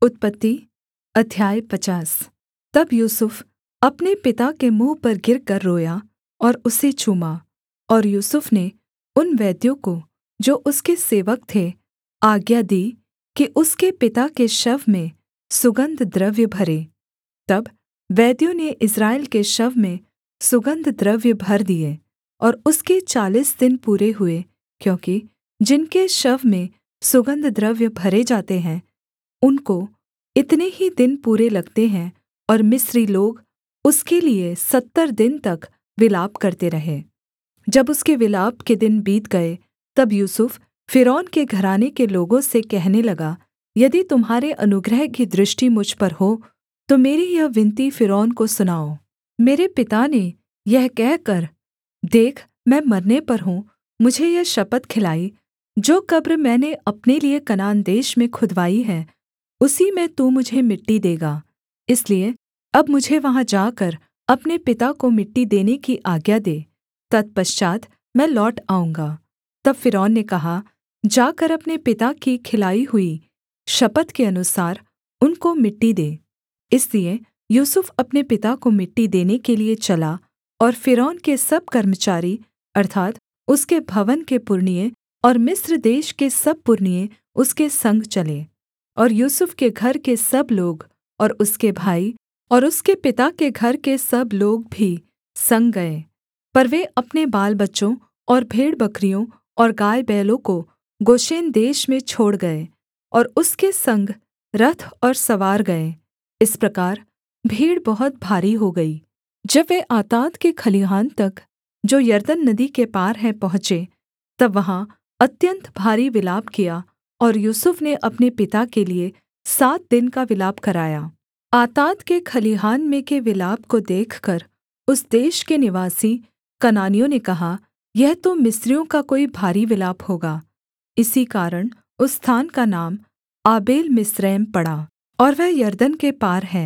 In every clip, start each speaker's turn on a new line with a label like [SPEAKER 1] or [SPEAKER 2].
[SPEAKER 1] उत्पत्ति अध्याय 50। तब यूसुफ अपने पिता के मुँह पर गिरकर रोया और उसे चूमा। और यूसुफ ने उन वैद्यों को, जो उसके सेवक थे, आज्ञा दी कि उसके पिता के शव में सुगन्ध द्रव्य भरें। तब वैद्यों ने इस्राएल के शव में सुगन्ध द्रव्य भर दिए। और उसके 40 दिन पूरे हुए, क्योंकि जिनके शव में सुगन्ध द्रव्य भरे जाते हैं उनको इतने ही दिन पूरे लगते हैं। और मिस्री लोग उसके लिये 70 दिन तक विलाप करते रहे। जब उसके विलाप के दिन बीत गए, तब यूसुफ फ़िरौन के घराने के लोगों से कहने लगा, यदि तुम्हारे अनुग्रह की दृष्टि मुझ पर हो तो मेरी यह विनती फ़िरौन को सुनाओ। मेरे पिता ने यह कहकर, देख मैं मरने पर हूँ, मुझे यह शपथ खिलाई, जो कब्र मैंने अपने लिये कनान देश में खुदवाई है उसी में तू मुझे मिट्टी देगा। इसलिए अब मुझे वहाँ जाकर अपने पिता को मिट्टी देने की आज्ञा दे, तत्पश्चात् मैं लौट आऊँगा। तब फ़िरौन ने कहा, जाकर अपने पिता की खिलाई हुई शपथ के अनुसार उनको मिट्टी दे। इसलिए यूसुफ अपने पिता को मिट्टी देने के लिये चला। और फ़िरौन के सब कर्मचारी अर्थात् उसके भवन के पुरनिये और मिस्र देश के सब पुरनिये उसके संग चले। और यूसुफ के घर के सब लोग और उसके भाई और उसके पिता के घर के सब लोग भी संग गए। पर वे अपने बालबच्चों और भेड़बकरियों और गायबैलों को गोशेन देश में छोड़ गए और उसके संग रथ और सवार गए। इस प्रकार भीड़ बहुत भारी हो गई। जब वे आताद के खलिहान तक, जो यरदन नदी के पार है, पहुँचे, तब वहाँ अत्यन्त भारी विलाप किया। और यूसुफ ने अपने पिता के लिये 7 दिन का विलाप कराया। आताद के खलिहान में के विलाप को देखकर उस देश के निवासी कनानियों ने कहा, यह तो मिस्रियों का कोई भारी विलाप होगा। इसी कारण उस स्थान का नाम आबेल मिस्रैम पड़ा, और वह यरदन के पार है।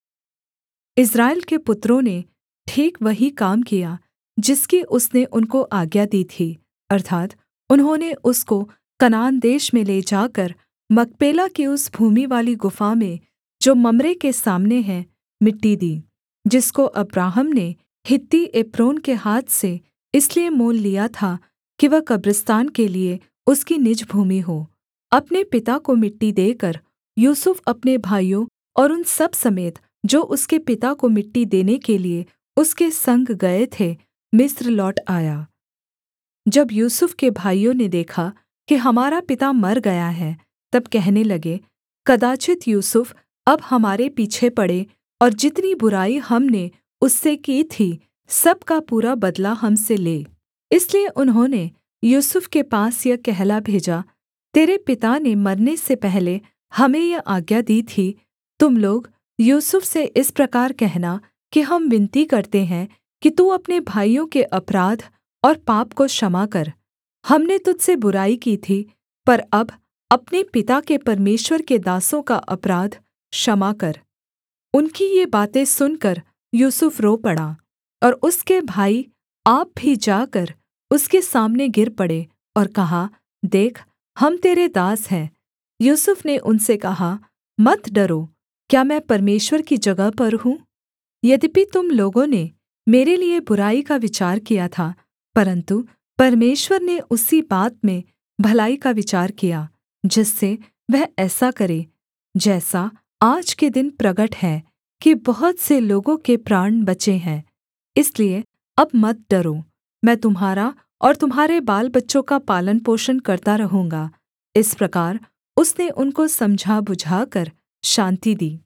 [SPEAKER 1] इस्राएल के पुत्रों ने ठीक वही काम किया जिसकी उसने उनको आज्ञा दी थी, अर्थात् उन्होंने उसको कनान देश में ले जाकर मकपेला की उस भूमि वाली गुफा में, जो मम्रे के सामने है, मिट्टी दी, जिसको अब्राहम ने हित्ती एप्रोन के हाथ से इसलिए मोल लिया था कि वह कब्रिस्तान के लिये उसकी निज भूमि हो। अपने पिता को मिट्टी देकर यूसुफ अपने भाइयों और उन सब समेत, जो उसके पिता को मिट्टी देने के लिये उसके संग गए थे, मिस्र लौट आया। जब यूसुफ के भाइयों ने देखा कि हमारा पिता मर गया है, तब कहने लगे, कदाचित् यूसुफ अब हमारे पीछे पड़े और जितनी बुराई हमने उससे की थी सब का पूरा बदला हमसे ले। इसलिए उन्होंने यूसुफ के पास यह कहला भेजा, तेरे पिता ने मरने से पहले हमें यह आज्ञा दी थी, तुम लोग यूसुफ से इस प्रकार कहना कि हम विनती करते हैं कि तू अपने भाइयों के अपराध और पाप को क्षमा कर। हमने तुझसे बुराई की थी, पर अब अपने पिता के परमेश्वर के दासों का अपराध क्षमा कर। उनकी ये बातें सुनकर यूसुफ रो पड़ा, और उसके भाई आप भी जाकर उसके सामने गिर पड़े और कहा, देख हम तेरे दास हैं। यूसुफ ने उनसे कहा, मत डरो, क्या मैं परमेश्वर की जगह पर हूँ? यद्यपि तुम लोगों ने मेरे लिये बुराई का विचार किया था, परन्तु परमेश्वर ने उसी बात में भलाई का विचार किया, जिससे वह ऐसा करे, जैसा आज के दिन प्रगट है कि बहुत से लोगों के प्राण बचे हैं। इसलिए अब मत डरो, मैं तुम्हारा और तुम्हारे बालबच्चों का पालन पोषण करता रहूँगा। इस प्रकार उसने उनको समझा बुझाकर शान्ति दी।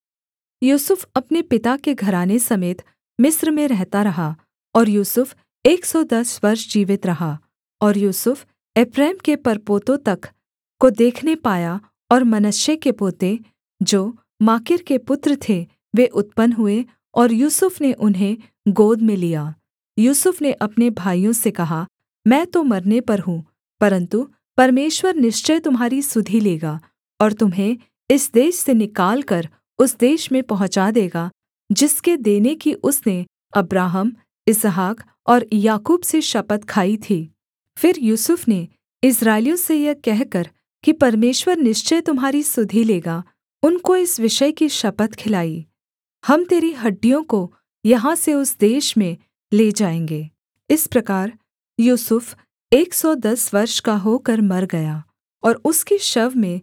[SPEAKER 1] यूसुफ अपने पिता के घराने समेत मिस्र में रहता रहा, और यूसुफ 110 वर्ष जीवित रहा। और यूसुफ एप्रैम के परपोतों तक को देखने पाया, और मनश्शे के पोते, जो माकीर के पुत्र थे, वे उत्पन्न हुए, और यूसुफ ने उन्हें गोद में लिया। यूसुफ ने अपने भाइयों से कहा, मैं तो मरने पर हूँ, परन्तु परमेश्वर निश्चय तुम्हारी सुधि लेगा और तुम्हें इस देश से निकालकर उस देश में पहुँचा देगा, जिसके देने की उसने अब्राहम, इसहाक और याकूब से शपथ खाई थी। फिर यूसुफ ने इस्राएलियों से यह कहकर कि परमेश्वर निश्चय तुम्हारी सुधि लेगा उनको इस विषय की शपथ खिलाई, हम तेरी हड्डियों को यहाँ से उस देश में ले जाएँगे। इस प्रकार यूसुफ 110 वर्ष का होकर मर गया और उसके शव में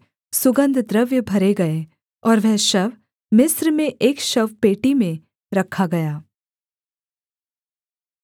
[SPEAKER 1] सुगन्धद्रव्य भरे गए और वह शव मिस्र में एक शवपेटी में रखा गया।